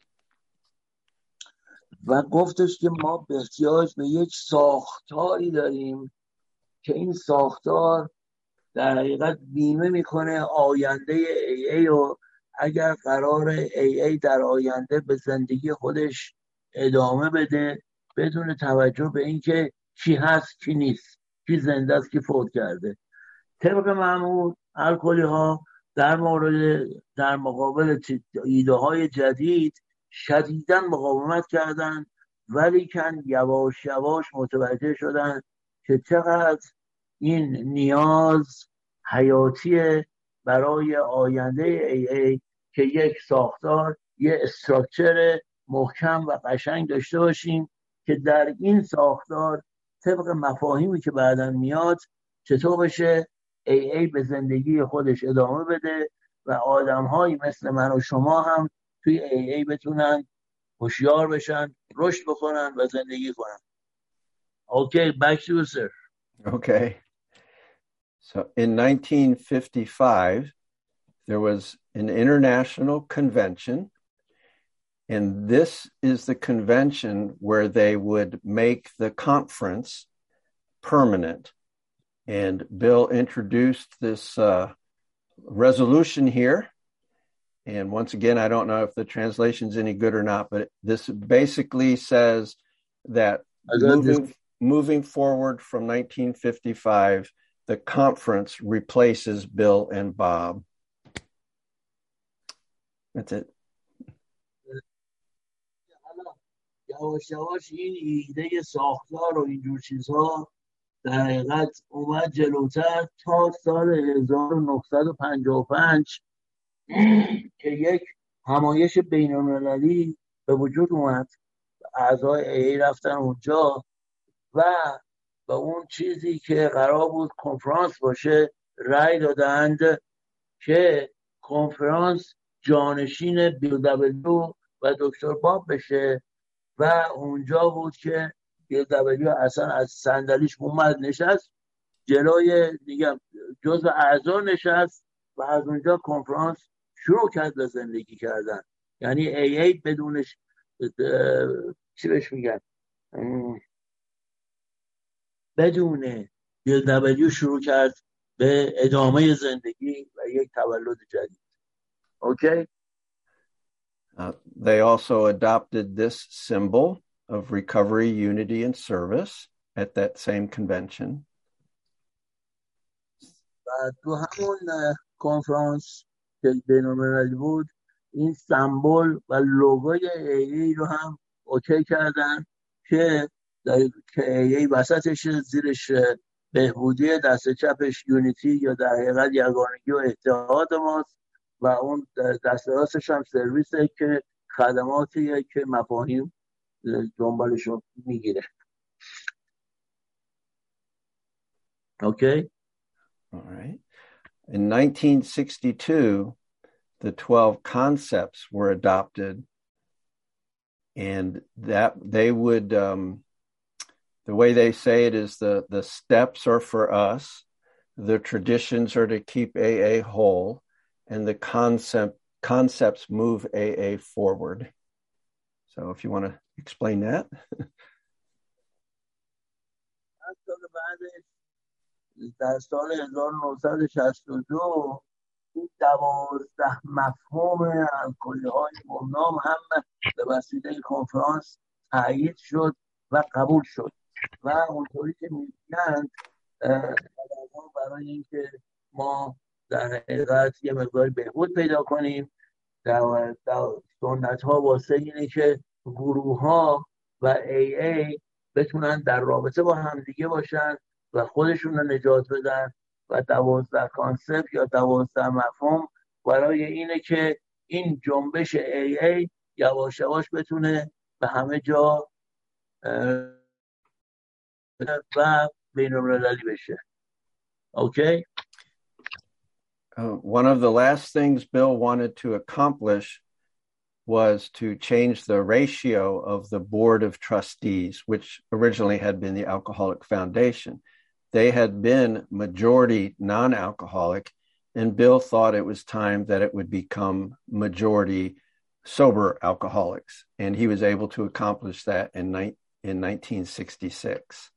و گفتش که ما به احتیاج به یک ساختاری داریم که این ساختار در حقیقت بیمه میکنه آینده ای ای و اگر قرار ای ای در آینده به زندگی خودش ادامه بده بدون توجه به اینکه کی هست کی نیست، کی زنده است کی فوت کرده. طبق معمول الکلی ها در مورد در مقابل ایده های جدید شدیداً مقاومت کردند، ولی کن یواش یواش متوجه شدن که چقدر این نیاز حیاتیه برای آینده ای ای که یک ساختار، یک استراکچر محکم و قشنگ داشته باشیم که در این ساختار طبق مفاهیمی که بعداً میاد چطور بشه ای ای به زندگی خودش ادامه بده و آدم‌هایی مثل من و شما هم توی ای ای بتونن هوشیار بشن، رشد بکنن و زندگی کنن. Okay, back to you, sir. Okay. So in nineteen fifty-five, there was an international convention, and this is the convention where they would make the conference permanent. And Bill introduced this uh, resolution here. And once again, I don't know if the translation's any good or not, but this basically says that moving, moving forward from nineteen fifty-five, the conference replaces Bill and Bob. That's it. یواش یواش این ایده ساختار و اینجور چیزها در حقیقت اومد جلوتر تا سال هزار و نهصد و پنجاه و پنج که یک همایش بین‌المللی به وجود اومد. اعضای ای ای رفتن اونجا و به اون چیزی که قرار بود کنفرانس باشه رأی دادند که کنفرانس جانشین بیل دبلیو و دکتر باب بشه و اونجا بود که بیل دبلیو اصلا از صندلیش اومد نشست جلوی دیگه جزو اعضا نشست و از اونجا کنفرانس شروع کرد به زندگی کردن. یعنی ای ای بدونش چی بهش میگن بدون بیل دبلیو شروع کرد به ادامه زندگی و یک تولد جدید. Okay? Uh, they also adopted this symbol of recovery, unity, and service at that same convention. و تو همون کنفرانس که بین‌المللی بود این سمبل و لوگوی ای ای رو هم اوکی کردن که که ای ای وسطش زیرش بهبودی دست چپش یونیتی یا در حقیقت یگانگی و اتحاد ماست و اون دست راستش هم سرویسه که خدماتیه که مفاهیم دنبالش رو میگیره. Okay? All right. In nineteen sixty-two, the twelve concepts were adopted, and that they would, um, the way they say it is the, the steps are for us, the traditions are to keep A A whole, and the concept concepts move A A forward. So if you want to explain that. در سال هزار و نهصد و شصت و دو این دوازده مفهوم الکلی های گمنام هم به وسیله کنفرانس تایید شد و قبول شد و اونطوری که میگن برای اینکه ما در حقیقت یه مقدار بهبود پیدا کنیم، در, در سنت ها واسه اینه که گروه ها و ای ای بتونن در رابطه با همدیگه باشن و خودشون رو نجات بدن و دوازده کانسپت یا دوازده مفهوم برای اینه که این جنبش ای ای یواش یواش بتونه به همه جا و بین المللی بشه. Okay? Uh, one of the last things Bill wanted to accomplish was to change the ratio of the board of trustees, which originally had been the Alcoholic Foundation. They had been majority non-alcoholic, and Bill thought it was time that it would become majority sober alcoholics, and he was able to accomplish that in, ni- in nineteen sixty-six.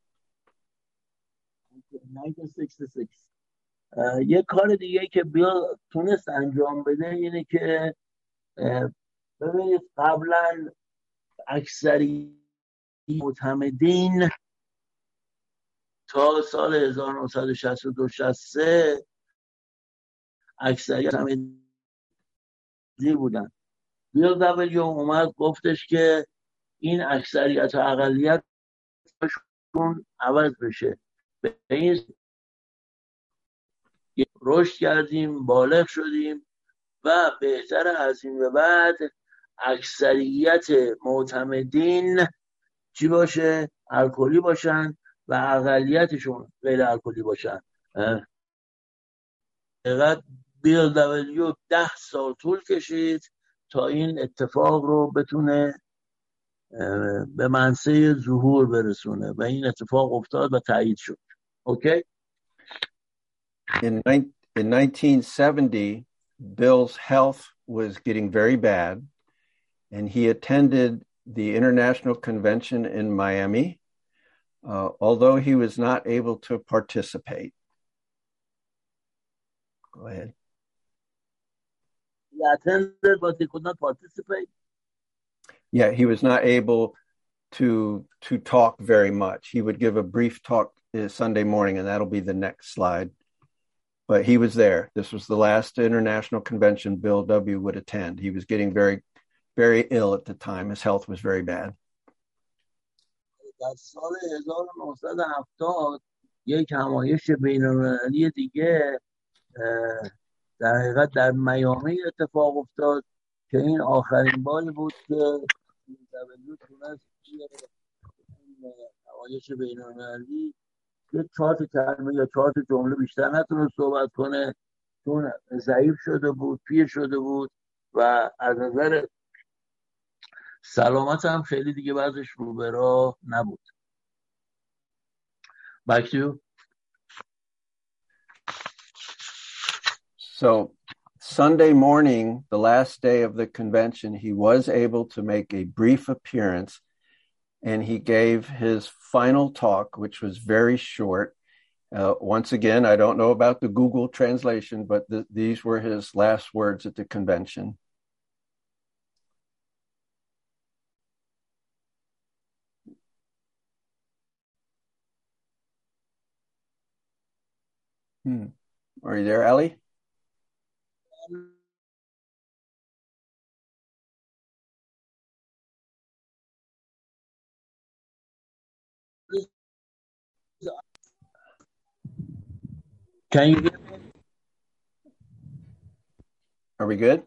nineteen sixty-six. Uh, یه کار دیگه که بیل تونست انجام بده اینه که ببینید قبلا اکثری معتمدین تا سال هزار و نهصد و شصت و دو شصت و سه اکثریت معتمدی بودن. بیل دبلیو اومد گفتش که این اکثریت و اقلیت شون عوض بشه. به این رشد کردیم، بالغ شدیم و بهتر از این به بعد اکثریت معتمدین چی باشه؟ الکلی باشن و اقلیتشون غیر الکلی باشن. دقیقاً بیل دبلیو ده سال طول کشید تا این اتفاق رو بتونه به منصه ظهور برسونه و این اتفاق افتاد و تایید شد. اوکی؟ In, in nineteen seventy, Bill's health was getting very bad, and he attended the International Convention in Miami, uh, although he was not able to participate. Go ahead. He attended, but he could not participate. Yeah, he was not able to to talk very much. He would give a brief talk uh, Sunday morning, and that'll be the next slide. But he was there. This was the last international convention Bill W. would attend. He was getting very, very ill at the time. His health was very bad. در سال هزار و نهصد و هفتاد یک همایش بین‌المللی دیگه در حقیقت در میامی اتفاق افتاد که این آخرین باری بود که دبلیو تونست همایش بین‌المللی یه چهار تا کلمه یا چهار تا جمله بیشتر نتونست صحبت کنه چون ضعیف شده بود، پیر شده بود و از نظر سلامت هم خیلی دیگه بعضش رو به راه نبود. Back to you. So Sunday morning, the last day of the convention, he was able to make a brief appearance, and he gave his final talk, which was very short. Uh, once again, I don't know about the Google translation, but the, these were his last words at the convention. Hmm. Are you there, Ellie? Can you hear me? Are we good?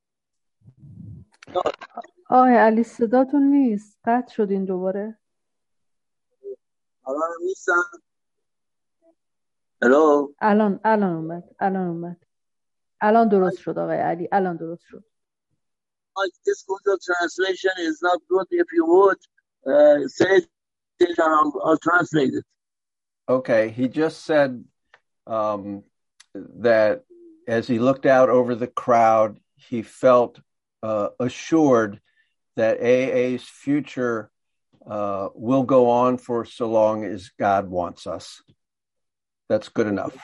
آه علی صداتون نیست، قطع شدین دوباره. الان نیستم. الو. الان الان اومد الان اومد الان درست شد آقای علی، الان درست شد. This Google translation is not good. If you would uh, say it, I'll, I'll translate it. Okay, he just said um, that as he looked out over the crowd, he felt uh, assured that A A's future uh, will go on for so long as God wants us. That's good enough.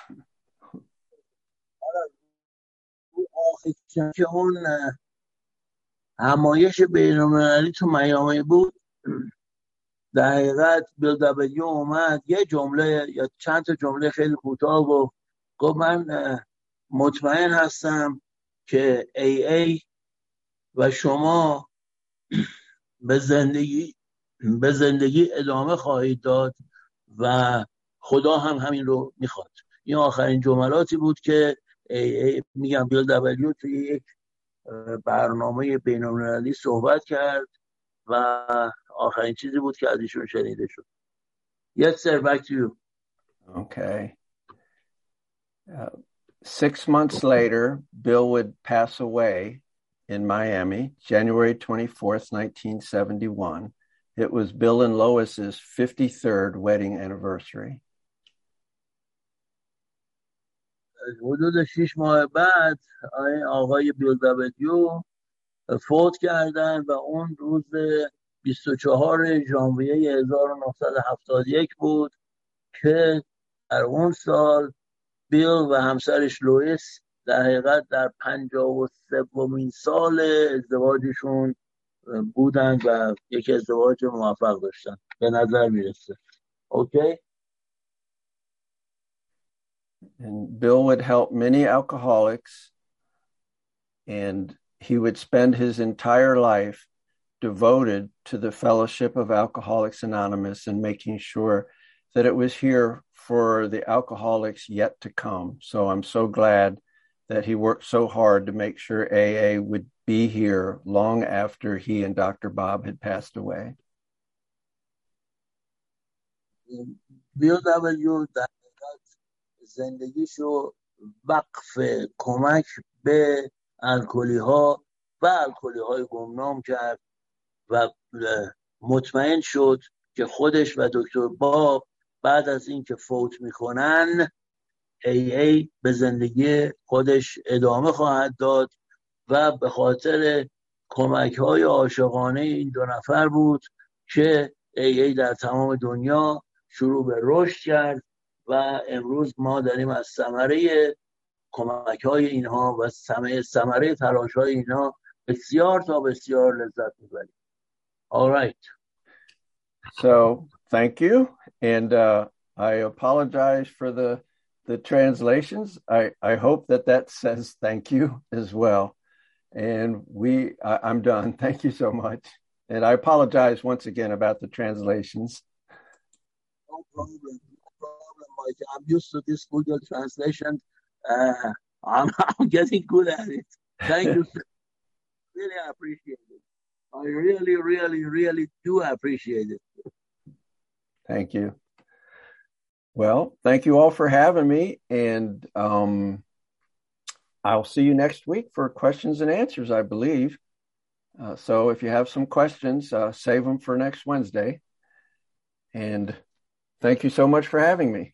که اون همایش بین‌المللی تو میامی بود در حقیقت بیل دبلیو اومد یه جمله یا چند تا جمله خیلی کوتاه گفت. گفت من مطمئن هستم که ای ای و شما به زندگی به زندگی ادامه خواهید داد و خدا هم همین رو میخواد. این آخرین جملاتی بود که ای ای میگم بیل دبلیو توی یک برنامه بین‌المللی صحبت کرد و آخرین چیزی بود که از ایشون شنیده شد. Yes, sir, back to you. Okay. Uh, six months later, Bill would pass away in Miami, January twenty-fourth, nineteen seventy-one. It was Bill and Lois's fifty-third wedding anniversary. حدود شش ماه بعد آقای بیل دبلیو فوت کردن و اون روز بیست و چهارم ژانویه هزار و نهصد و هفتاد و یک بود که در اون سال بیل و همسرش لوئیس در حقیقت در پنجاه و سومین سال ازدواجشون بودن و یک ازدواج موفق داشتن به نظر میرسه. اوکی. And Bill would help many alcoholics, and he would spend his entire life devoted to the Fellowship of Alcoholics Anonymous and making sure that it was here for the alcoholics yet to come. So I'm so glad that he worked so hard to make sure A A would be here long after he and Doctor Bob had passed away. بیل دبلیو در زندگیشو وقف کمک به الکلی ها و الکلی های گمنام کرد و مطمئن شد که خودش و دکتر باب بعد از این که فوت میکنن ای ای به زندگی خودش ادامه خواهد داد و به خاطر کمک های عاشقانه این دو نفر بود که ای ای در تمام دنیا شروع به رشد کرد و امروز ما داریم از ثمره کمک های اینها و ثمره تلاش های اینها بسیار تا بسیار لذت میبریم. All right. So thank you, and uh, I apologize for the the translations. I, I hope that that says thank you as well. And we, I, I'm done. Thank you so much. And I apologize once again about the translations. No problem. No problem, Mike. I'm used to this Google translation. Uh, I'm, I'm getting good at it. Thank you. Really appreciate it. I really, really, really do appreciate it. Thank you. Well, thank you all for having me, and um, I'll see you next week for questions and answers, I believe. Uh, so if you have some questions, uh, save them for next Wednesday. And thank you so much for having me.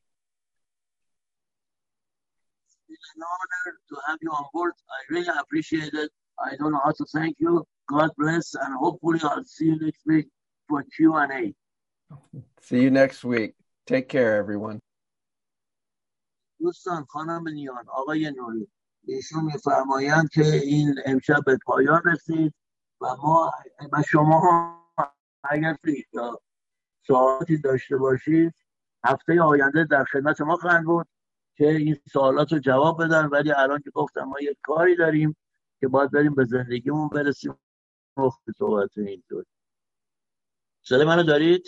It's an honor to have you on board. I really appreciate it. I don't know how to thank you. God bless, and hopefully I'll see you next week for Q and A. See you next week. Take care, everyone. دوستان، خانم نیان، آقای نوری، ایشون میفرمایند که این امشب به پایان رسید و ما و شما اگر سوالاتی داشته باشید هفته آینده در خدمت ما خواهند بود که این سوالات رو جواب بدن. ولی الان که گفتم ما یک کاری داریم که باید بریم به زندگیمون برسیم. وقت صحبت اینطور. صدای منو دارید؟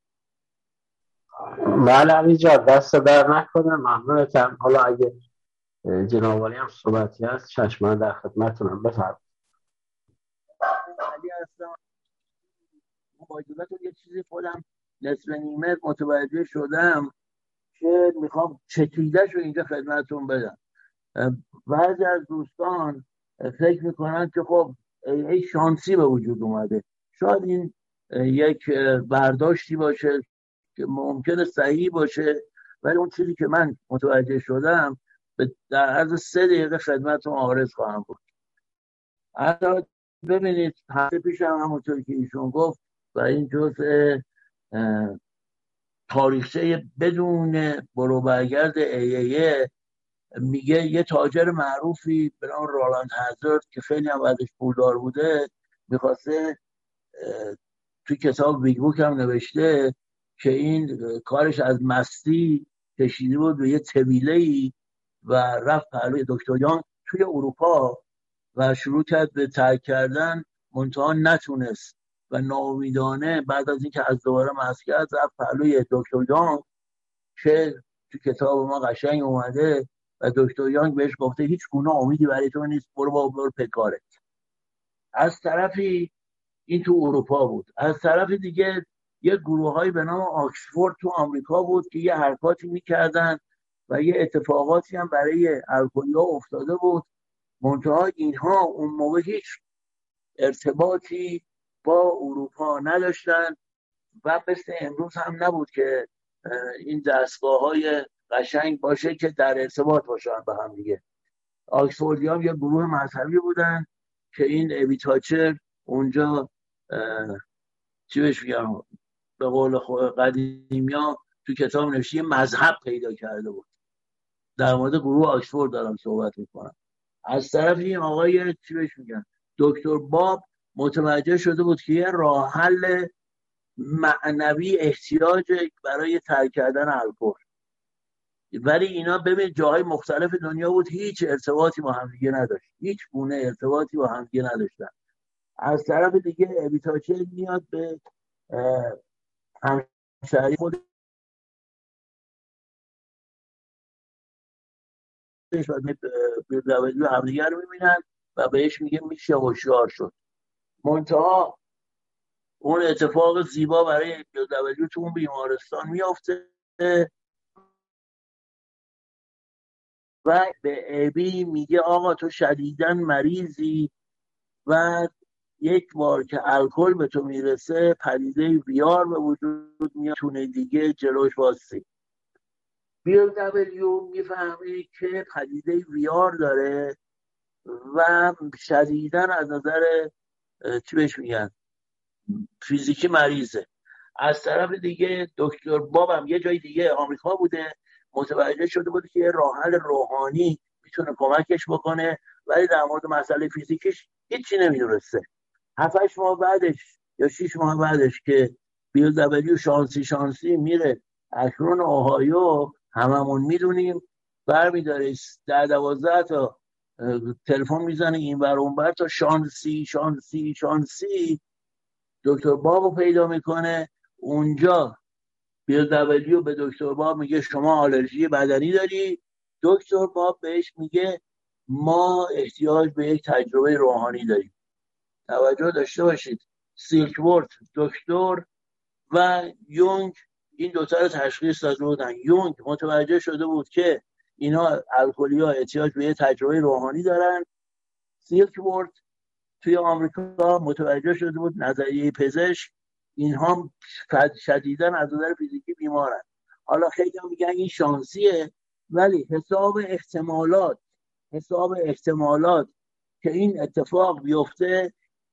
بله علی جان، دست در نکنه. ممنونتم. حالا اگه جناب عالی هم صحبتی هست چشمان در خدمتتونم. بفرمایید. علی هستم. با اجازهتون یه چیزی خودم نصف نیمه متوجه شدم که میخوام چکیده‌ش رو اینجا خدمتتون بدم. بعضی از دوستان فکر میکنن که خب ای شانسی به وجود اومده. شاید این یک برداشتی باشه که ممکنه صحیح باشه، ولی اون چیزی که من متوجه شدم در عرض سه دقیقه خدمتتون عارض خواهم بود. حتی ببینید هفته پیش هم همونطور که ایشون گفت و این جزء تاریخچه بدون برو برگرد ای ای میگه یه تاجر معروفی به نام رولاند هازارد که خیلی هم ازش پولدار بوده میخواسته توی کتاب بیگ بوک هم نوشته که این کارش از مستی کشیده بود به یه طویله‌ای و رفت پهلوی دکتر یانگ توی اروپا و شروع کرد به ترک کردن، منتها نتونست و ناامیدانه بعد از اینکه از دوباره مست کرد رفت پهلوی دکتر یانگ که تو کتاب ما قشنگ اومده و دکتر یانگ بهش گفته هیچ گونه امیدی برای تو نیست، برو با برو پکارت. از طرفی این تو اروپا بود، از طرف دیگه یه گروه‌هایی به نام آکسفورد تو آمریکا بود که یه حرکاتی میکردن و یه اتفاقاتی هم برای الکلی‌ها افتاده بود، منتها اینها اون موقع هیچ ارتباطی با اروپا نداشتن و مثل امروز هم نبود که این دستگاه‌های قشنگ باشه که در ارتباط باشن با هم دیگه. آکسفوردی هم یه گروه مذهبی بودن که این اوی تاچر اونجا چی بهش میگم، به قول قدیمیا تو کتاب نوشته مذهب پیدا کرده بود. در مورد گروه آکسفورد دارم صحبت میکنم. از طرف این آقای چی بهش میگن دکتر باب متوجه شده بود که یه راه حل معنوی احتیاج برای ترک کردن الکل، ولی اینا ببین جاهای مختلف دنیا بود، هیچ ارتباطی با هم دیگه نداشت، هیچ گونه ارتباطی با هم دیگه نداشتن. از طرف دیگه اوی تاچر میاد به همشهری خودش و بیردویدی هم دیگه رو میبینن و بهش میگه میشه هوشیار شد. منتها اون اتفاق زیبا برای بیردویدی تو اون بیمارستان میافته و به ابی میگه آقا تو شدیداً مریضی و یک بار که الکل به تو میرسه پدیده ویار به وجود میاد، تونه دیگه جلوش واسسی. بیل دبلیو میفهمه که پدیده ویار داره و شدیداً از نظر چی بهش میگن فیزیکی مریضه. از طرف دیگه دکتر باب هم یه جای دیگه آمریکا بوده، متوجه شده بود که راه حل روحانی میتونه کمکش بکنه، ولی در مورد مسئله فیزیکیش هیچی نمیدونسته. هفتش ماه بعدش یا شیش ماه بعدش که بیل دبلیو شانسی شانسی میره اکرون اوهایو، هممون میدونیم، برمیداره در دوازده تا تلفن میزنه این بر اون بر تا شانسی شانسی شانسی دکتر بابو پیدا میکنه. اونجا بیل دبلیو به دکتر باب میگه شما آلرژی بدنی داری. دکتر باب بهش میگه ما احتیاج به یک تجربه روحانی داریم. توجه داشته باشید، سیلکورت دکتر و یونگ این دوتا رو تشخیص داده بودن. یونگ متوجه شده بود که اینا الکلی‌ها احتیاج به یک تجربه روحانی دارن. سیلکورت توی آمریکا متوجه شده بود نظریه پزشک اینها شدیداً از نظر فیزیکی بیمارن. حالا خیلی هم میگن این شانسیه، ولی حساب احتمالات حساب احتمالات که این اتفاق بیفته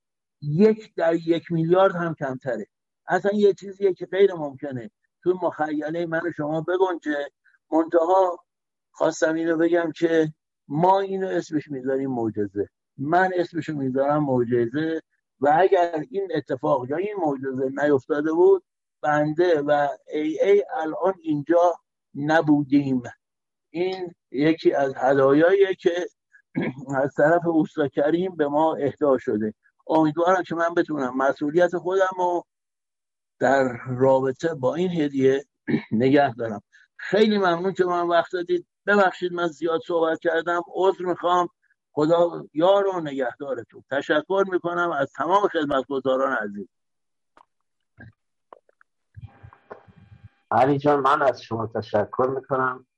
یک در یک میلیارد هم کمتره. اصلا یه چیزیه که غیر ممکنه تو مخیله من و شما بگنجه. منتها خواستم اینو بگم که ما اینو اسمش میذاریم معجزه، من اسمشو میذارم معجزه، و اگر این اتفاق یا این معجزه نیفتاده بود بنده و ای ای الان اینجا نبودیم. این یکی از هدایاییه که از طرف اوستا کریم به ما اهدا شده. امیدوارم که من بتونم مسئولیت خودم رو در رابطه با این هدیه نگه دارم. خیلی ممنون که من وقت دادید. ببخشید من زیاد صحبت کردم، عذر میخوام. خدا یار و نگهدارتون. تشکر میکنم از تمام خدمتگزاران عزیز. علی جان من از شما تشکر میکنم.